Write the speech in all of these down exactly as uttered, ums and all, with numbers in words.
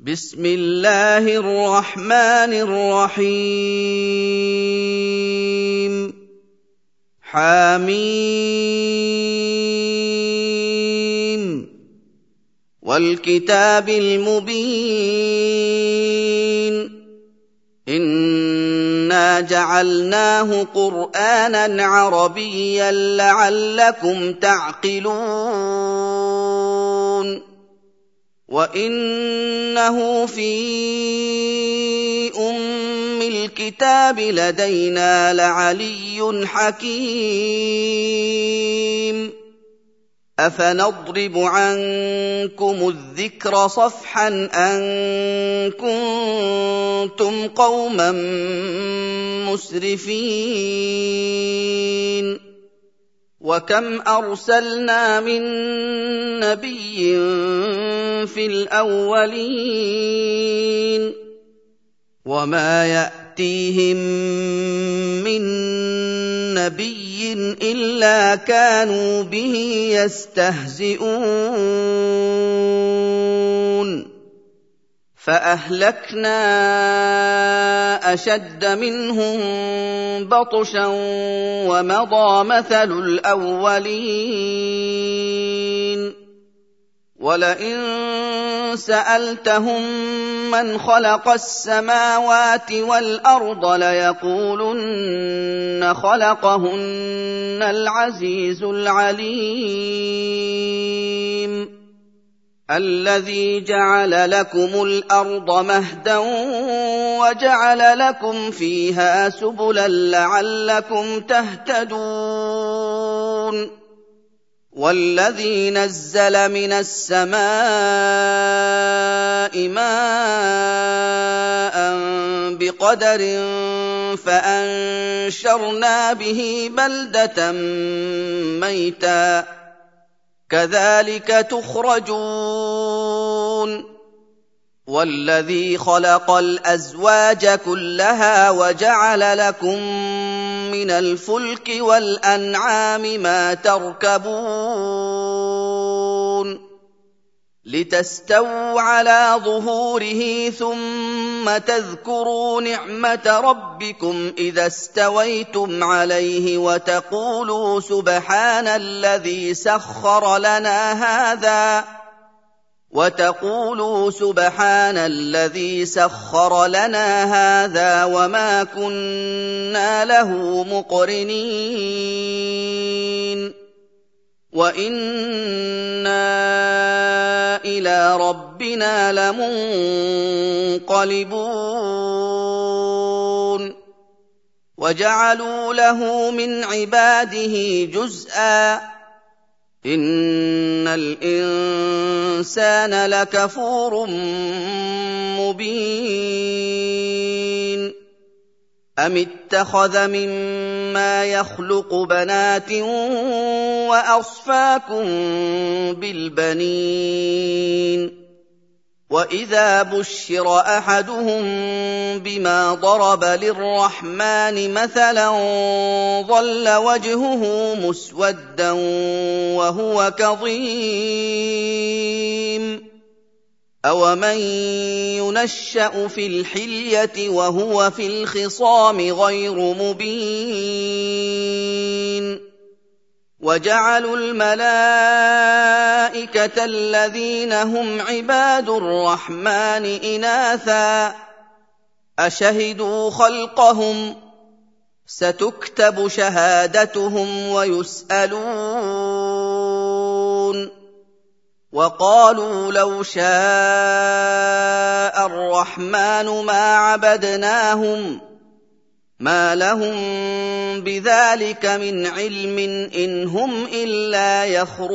بسم الله الرحمن الرحيم حميم والكتاب المبين إنا جعلناه قرآنا عربيا لعلكم تعقلون وإنه في أم الكتاب لدينا لعلي حكيم أفنضرب عنكم الذكر صفحا أن كنتم قوما مسرفين وكم أرسلنا من نبي في الأولين وما يأتيهم من نبي إلا كانوا به يستهزئون فأهلكنا أشد منهم بطشا ومضى مثل الأولين ولئن سألتهم من خلق السماوات والأرض ليقولن خلقهن العزيز العليم الذي جعل لكم الأرض مهدا وجعل لكم فيها سبلا لعلكم تهتدون والذي نزل من السماء ماء بقدر فأنشرنا به بلدة ميتا كذلك تخرجون والذي خلق الأزواج كلها وجعل لكم من الفلك والأنعام ما تركبون لتستووا على ظهوره ثم تذكروا نعمة ربكم إذا استويتم عليه وتقولوا سبحان الذي سخر لنا هذا وتقولوا سبحان الذي سخر لنا هذا وما كنا له مقرنين وإنا إلى ربنا لمنقلبون وجعلوا له من عباده جزءا إن الإنسان لكفور مبين أم اتخذ مما يخلق بنات وأصفاكم بالبنين وإذا بشر أحدهم بما ضرب للرحمن مثلا ظل وجهه مسودا وهو كظيم أومن ينشأ في الحلية وهو في الخصام غير مبين وجعلوا الملائكة الذين هم عباد الرحمن إناثا أشهدوا خلقهم ستكتب شهادتهم ويسألون وقالوا لو شاء الرحمن ما عبدناهم ما لهم بذلك من علم إن هم إلا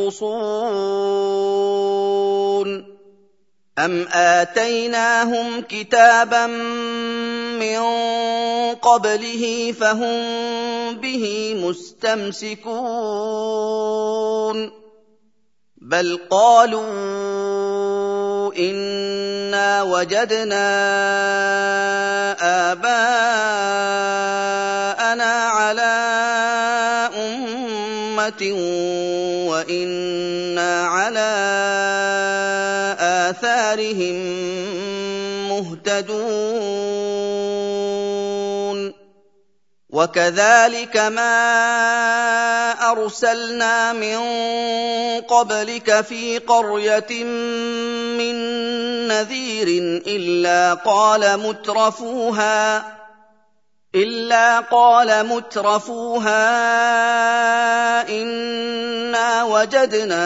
يخرصون أم آتيناهم كتابا من قبله فهم به مستمسكون بل قالوا إنا وجدنا آباءنا على أمة وإنا على آثارهم مهتدون وكذلك ما أرسلنا من قبلك في قرية من نذير إلا قال مترفوها إلا قال مترفوها إنا وجدنا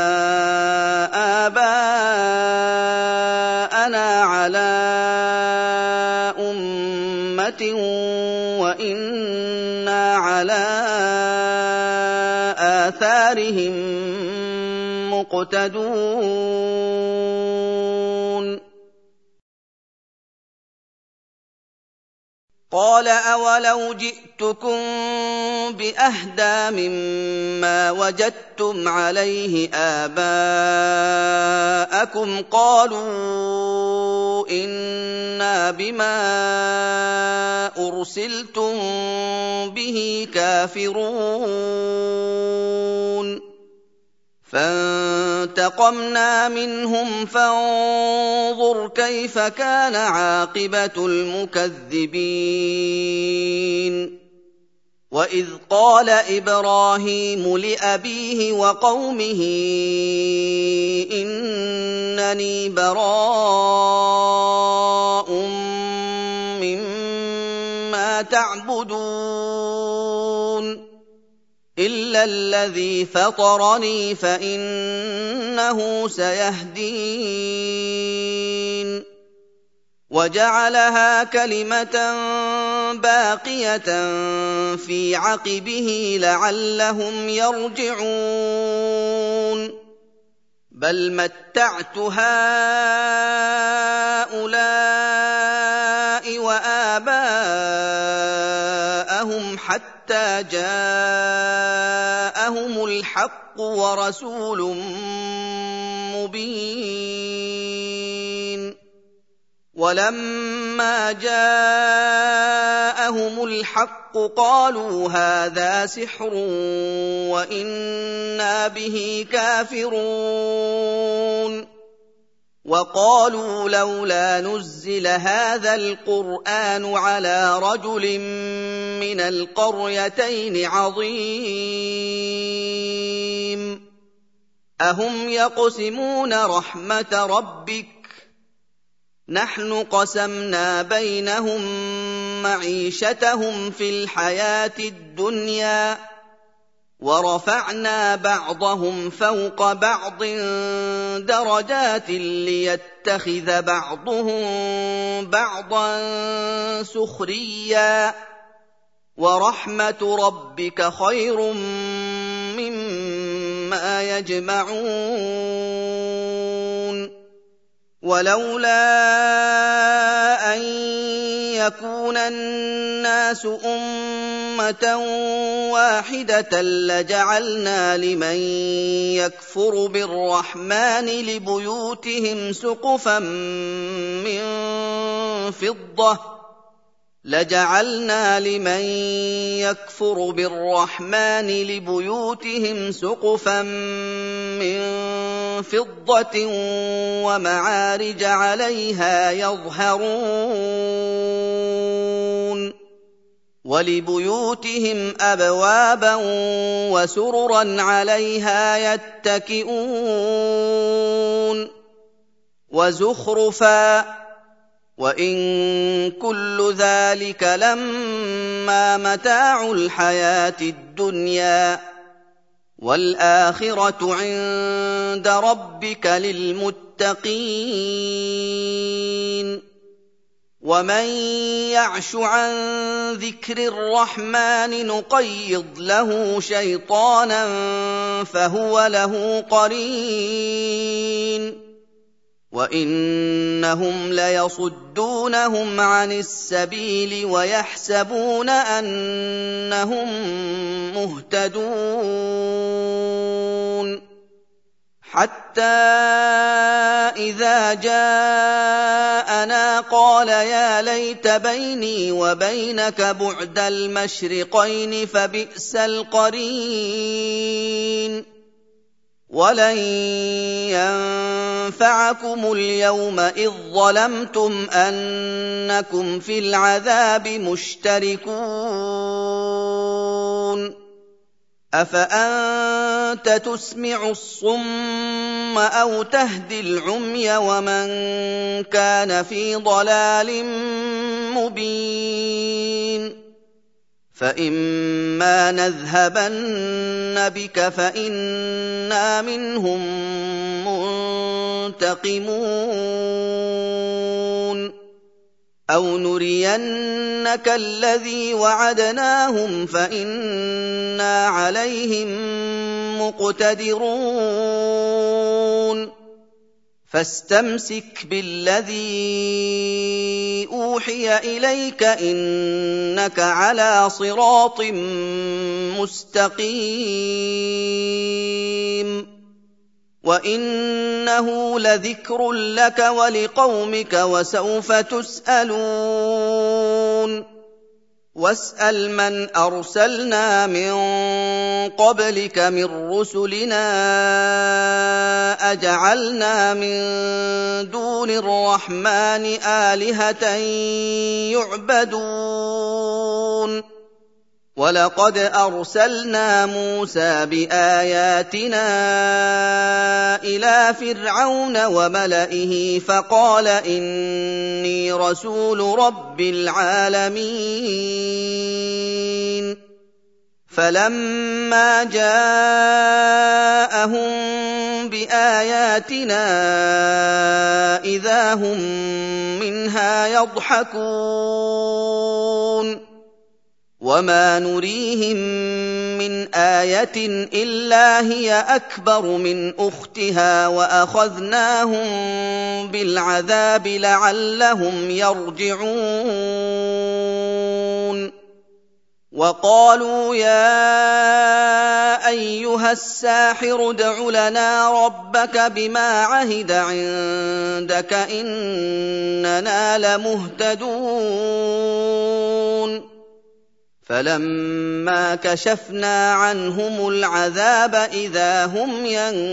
آباءنا على أمة وإنا على آثارهم مقتدون قال أولو جئتكم بأهدى مما وجدتم عليه آباءكم قالوا إنا بما أرسلتم به كافرون فانتقمنا منهم فانظر كيف كان عاقبة المكذبين وإذ قال إبراهيم لأبيه وقومه إنني براء مما تعبدون إلا الذي فطرني فإنه سيهدين وجعلها كلمة باقية في عقبه لعلهم يرجعون بل متعت هؤلاء وآباءهم حتى جاءهم الحق ورسول مبين ولما جاءهم الحق قالوا هذا سحر وإنا به كافرون وقالوا لولا نزل هذا القرآن على رجل من القريتين عظيم أهم يقسمون رحمة ربك نحن قسمنا بينهم معيشتهم في الحياة الدنيا ورفعنا بعضهم فوق بعض درجات ليتخذ بعضهم بعضا سخريا ورحمة ربك خير مما يجمعون ولولا أن يكون الناس أمة واحدة لجعلنا لمن يكفر بالرحمن لبيوتهم سقفا من فضة لجعلنا لمن يكفر بالرحمن لبيوتهم سقفا من فضة ومعارج عليها يظهرون ولبيوتهم أبوابا وسررا عليها يتكئون وزخرفا وإن كل ذلك لما متاع الحياة الدنيا والآخرة عند ربك للمتقين ومن يعش عن ذكر الرحمن نقيض له شيطانا فهو له قرين وإنهم ليصدونهم عن السبيل ويحسبون أنهم مهتدون حتى إذا جاءنا قال يا ليت بيني وبينك بعد المشرقين فبئس القرين وَلَن يَنفَعَكُمُ الْيَوْمَ إِذ ظَّلَمْتُمْ أَنَّكُمْ فِي الْعَذَابِ مُشْتَرِكُونَ أَفَأَنتَ تُسْمِعُ الصُّمَّ أَوْ تَهْدِي الْعُمْيَ وَمَن كَانَ فِي ضَلَالٍ مُّبِينٍ فَإِمَّا نَذْهَبَنَّ بِكَ فَإِنَّا مِنْهُم مُّنتَقِمُونَ أَوْ نُرِيَنَّكَ الَّذِي وَعَدْنَاهُمْ فَإِنَّا عَلَيْهِم مُّقْتَدِرُونَ فَاسْتَمْسِكْ بِالَّذِي أُوحِيَ إِلَيْكَ إِنَّكَ عَلَىٰ صِرَاطٍ مُّسْتَقِيمٍ وَإِنَّهُ لَذِكْرٌ لَّكَ وَلِقَوْمِكَ وَسَوْفَ تُسْأَلُونَ وَاسْأَلْ مَنْ أَرْسَلْنَا مِن قَبْلِكَ مِن رُّسُلِنَا أَجَعَلْنَا مِن دُونِ الرَّحْمَٰنِ آلِهَةً يُعْبَدُونَ وَلَقَدْ أَرْسَلْنَا مُوسَىٰ بِآيَاتِنَا إِلَىٰ فِرْعَوْنَ وَمَلَئِهِ فَقَالَ إِنِّي رَسُولُ رَبِّ الْعَالَمِينَ فَلَمَّا جَاءَهُم بِآيَاتِنَا إِذَا هُم مِّنْهَا يَضْحَكُونَ وَمَا نُرِيهِم مِّنْ آيَةٍ إِلَّا هِيَ أَكْبَرُ مِنْ أُخْتِهَا وَأَخَذْنَاهُم بِالْعَذَابِ لَعَلَّهُمْ يَرْجِعُونَ وَقَالُوا يَا أَيُّهَ السَّاحِرُ ادْعُ لَنَا رَبَّكَ بِمَا عَهِدَ عِندَكَ إِنَّنَا لَمُهْتَدُونَ فَلَمَّا كَشَفْنَا عَنْهُمُ الْعَذَابَ إِذَا هُمْ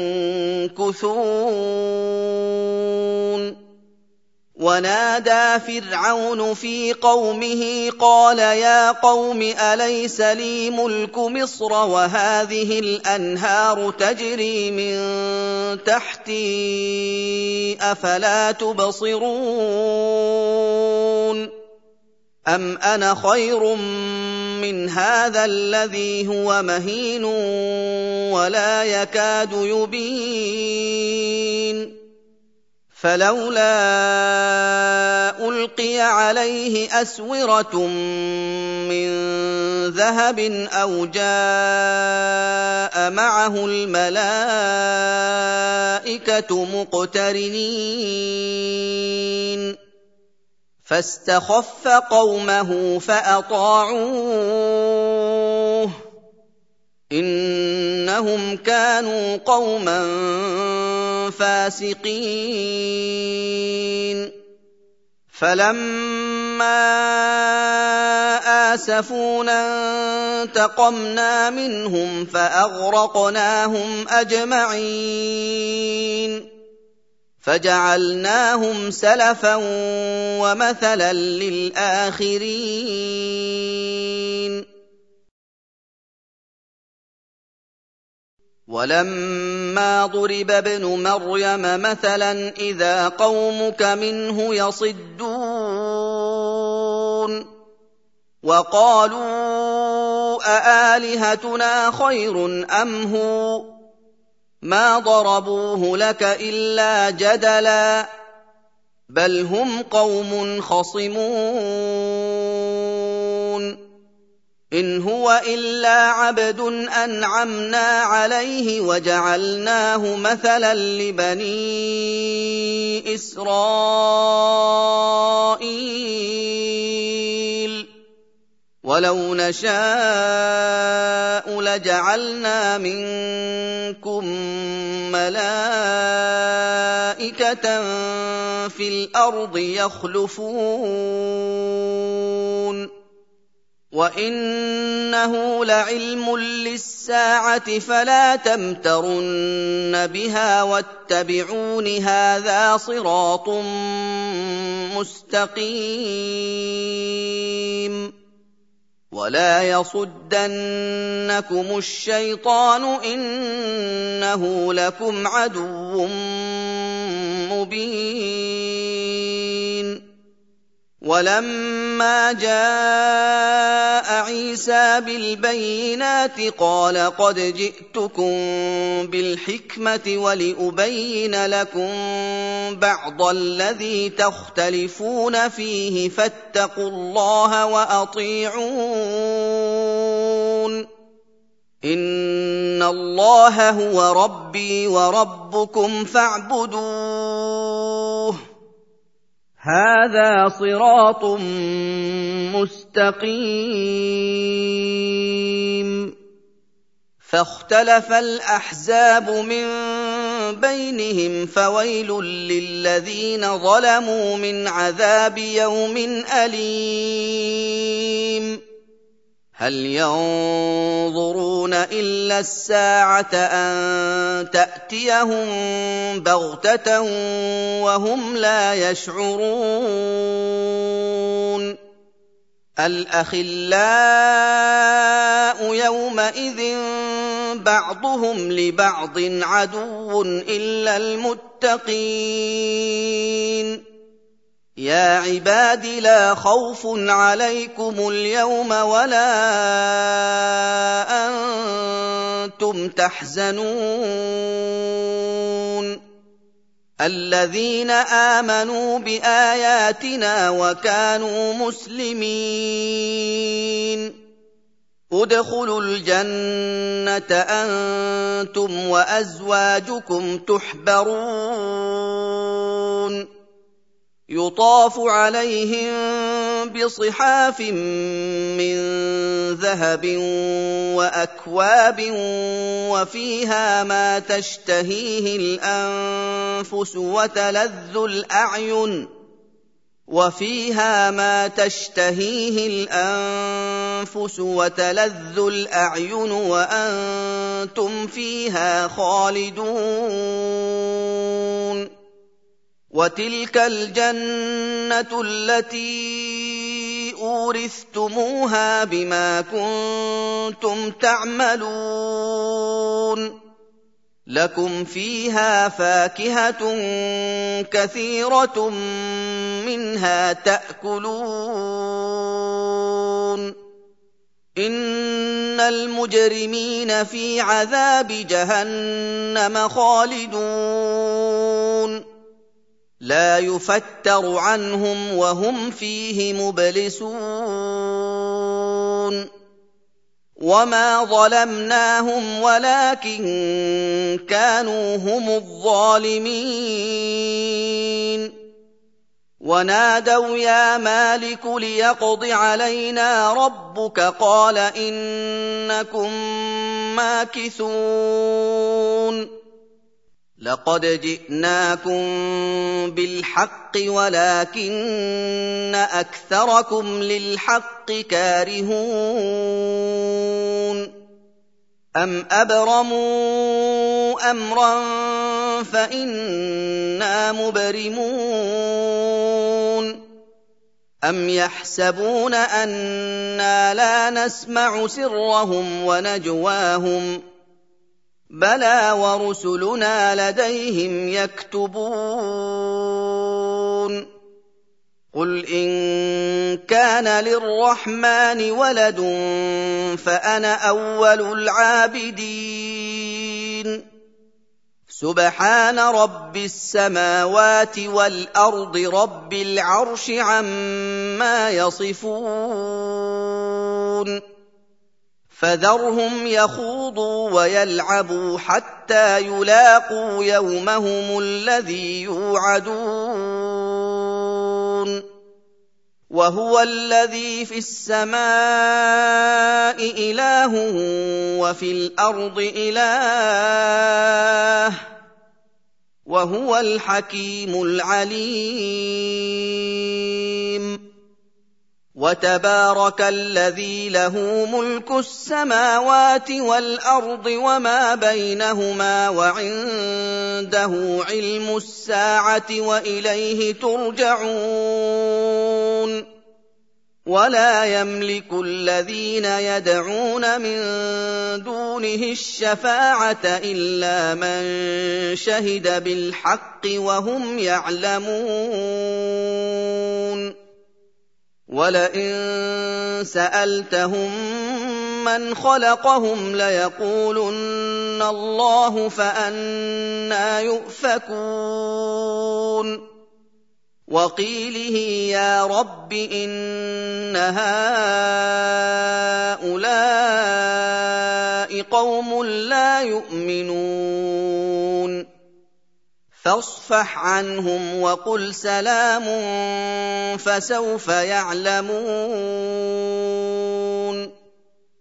يَنكُثُونَ وَنَادَىٰ فِرْعَوْنُ فِي قَوْمِهِ قَالَ يَا قَوْمِ أَلَيْسَ لِي مُلْكُ مِصْرَ وَهَٰذِهِ الْأَنْهَارُ تَجْرِي مِن تَحْتِي أَفَلَا تُبْصِرُونَ أَمْ أَنَا خَيْرٌ مِّنْ هَٰذَا الَّذِي هُوَ مَهِينٌ وَلَا يَكَادُ يُبِينُ فَلَوْلَا أُلْقِيَ عَلَيْهِ أَسْوِرَةٌ مِّن ذَهَبٍ أَوْ جَاءَ مَعَهُ الْمَلَائِكَةُ مُقْتَرِنِينَ فَاسْتَخَفَّ قَوْمَهُ فَأَطَاعُوهُ إِنَّهُمْ كَانُوا قَوْمًا فَاسِقِينَ فَلَمَّا آسَفُونَا انتَقَمْنَا مِنْهُمْ فَأَغْرَقْنَاهُمْ أَجْمَعِينَ فَجَعَلْنَاهُمْ سَلَفًا وَمَثَلًا لِّلْآخِرِينَ وَلَمَّا ضُرِبَ ابْنُ مَرْيَمَ مَثَلًا إِذَا قَوْمُكَ مِنْهُ يَصِدُّونَ وَقَالُوا أَآلِهَتُنَا خَيْرٌ أَمْ هُوَ مَا ضَرَبُوهُ لَكَ إِلَّا جَدَلًا بَلْ هُمْ قَوْمٌ خَصِمُونَ إِنْ هُوَ إِلَّا عَبْدٌ أَنْعَمْنَا عَلَيْهِ وَجَعَلْنَاهُ مَثَلًا لِّبَنِي إِسْرَائِيلَ وَلَوْ نَشَاءُ لَجَعَلْنَا مِنكُم مَّلَائِكَةً فِي الْأَرْضِ يَخْلُفُونَ وَإِنَّهُ لَعِلْمٌ لِّلسَّاعَةِ فَلَا تَمْتَرُنَّ بِهَا وَاتَّبِعُونِ هَٰذَا صِرَاطٌ مُّسْتَقِيمٌ وَلَا يَصُدَّنَّكُمُ الشَّيْطَانُ ۖ إِنَّهُ لَكُمْ عَدُوٌّ مُّبِينٌ وَلَمَّا جَاءَ عِيسَىٰ بِالْبَيِّنَاتِ قَالَ قَدْ جِئْتُكُم بِالْحِكْمَةِ وَلِأُبَيِّنَ لَكُم بَعْضَ الَّذِي تَخْتَلِفُونَ فِيهِ فَاتَّقُوا اللَّهَ وَأَطِيعُونِ إِنَّ اللَّهَ هُوَ رَبِّي وَرَبُّكُمْ فَاعْبُدُوهُ هَٰذَا صِرَاطٌ مُّسْتَقِيمٌ فَاخْتَلَفَ الْأَحْزَابُ مِن بَيْنِهِمْ فَوَيْلٌ لِّلَّذِينَ ظَلَمُوا مِنْ عَذَابِ يَوْمٍ أَلِيمٍ هَلْ يَنظُرُونَ إِلَّا السَّاعَةَ أَن تَأْتِيَهُم بَغْتَةً وَهُمْ لَا يَشْعُرُونَ الْأَخِلَّاءُ يَوْمَئِذٍ بَعْضُهُمْ لِبَعْضٍ عَدُوٌّ إِلَّا الْمُتَّقِينَ يَا عِبَادِ لَا خَوْفٌ عَلَيْكُمُ الْيَوْمَ وَلَا أَنتُمْ تَحْزَنُونَ الَّذِينَ آمَنُوا بِآيَاتِنَا وَكَانُوا مُسْلِمِينَ ادْخُلُوا الْجَنَّةَ أَنتُمْ وَأَزْوَاجُكُمْ تُحْبَرُونَ يُطَافُ عَلَيْهِم بِصِحَافٍ مِّن ذَهَبٍ وَأَكْوَابٍ وَفِيهَا مَا تَشْتَهِيهِ الْأَنفُسُ وَتَلَذُّ الْأَعْيُنُ وَفِيهَا مَا تَشْتَهِيهِ الْأَنفُسُ وَتَلَذُّ الْأَعْيُنُ وَأَنتُمْ فِيهَا خَالِدُونَ وَتِلْكَ الْجَنَّةُ الَّتِي أُورِثْتُمُوهَا بِمَا كُنتُمْ تَعْمَلُونَ لَكُمْ فِيهَا فَاكِهَةٌ كَثِيرَةٌ مِّنْهَا تَأْكُلُونَ إِنَّ الْمُجْرِمِينَ فِي عَذَابِ جَهَنَّمَ خَالِدُونَ لَا يُفَتَّرُ عَنْهُمْ وَهُمْ فِيهِ مُبْلِسُونَ وَمَا ظَلَمْنَاهُمْ وَلَٰكِن كَانُوا هُمُ الظَّالِمِينَ وَنَادَوْا يَا مَالِكُ لِيَقْضِ عَلَيْنَا رَبُّكَ قَالَ إِنَّكُم مَّاكِثُونَ لَقَدْ جِئْنَاكُم بِالْحَقِّ وَلَٰكِنَّ أَكْثَرَكُمْ لِلْحَقِّ كَارِهُونَ أَمْ أَبْرَمُوا أَمْرًا فَإِنَّا مُبْرِمُونَ أَمْ يَحْسَبُونَ أَنَّا لَا نَسْمَعُ سِرَّهُمْ وَنَجْوَاهُم بَلَىٰ وَرُسُلُنَا لَدَيْهِمْ يَكْتُبُونَ قُلْ إِن كَانَ لِلرَّحْمَٰنِ وَلَدٌ فَأَنَا أَوَّلُ الْعَابِدِينَ سُبْحَانَ رَبِّ السَّمَاوَاتِ وَالْأَرْضِ رَبِّ الْعَرْشِ عَمَّا يَصِفُونَ فَذَرْهُمْ يَخُوضُوا وَيَلْعَبُوا حَتَّىٰ يُلَاقُوا يَوْمَهُمُ الَّذِي يُوعَدُونَ وَهُوَ الَّذِي فِي السَّمَاءِ إِلَٰهٌ وَفِي الْأَرْضِ إِلَٰهٌ وَهُوَ الْحَكِيمُ الْعَلِيمُ وتبارك الذي له ملك السماوات والأرض وما بينهما وعنده علم الساعة وإليه ترجعون ولا يملك الذين يدعون من دونه الشفاعة إلا من شهد بالحق وهم يعلمون ولئن سألتهم من خلقهم ليقولن الله فأنى يؤفكون وقيله يا رب إن هؤلاء قوم لا يؤمنون فاصفح عنهم وقل سلام فسوف يعلمون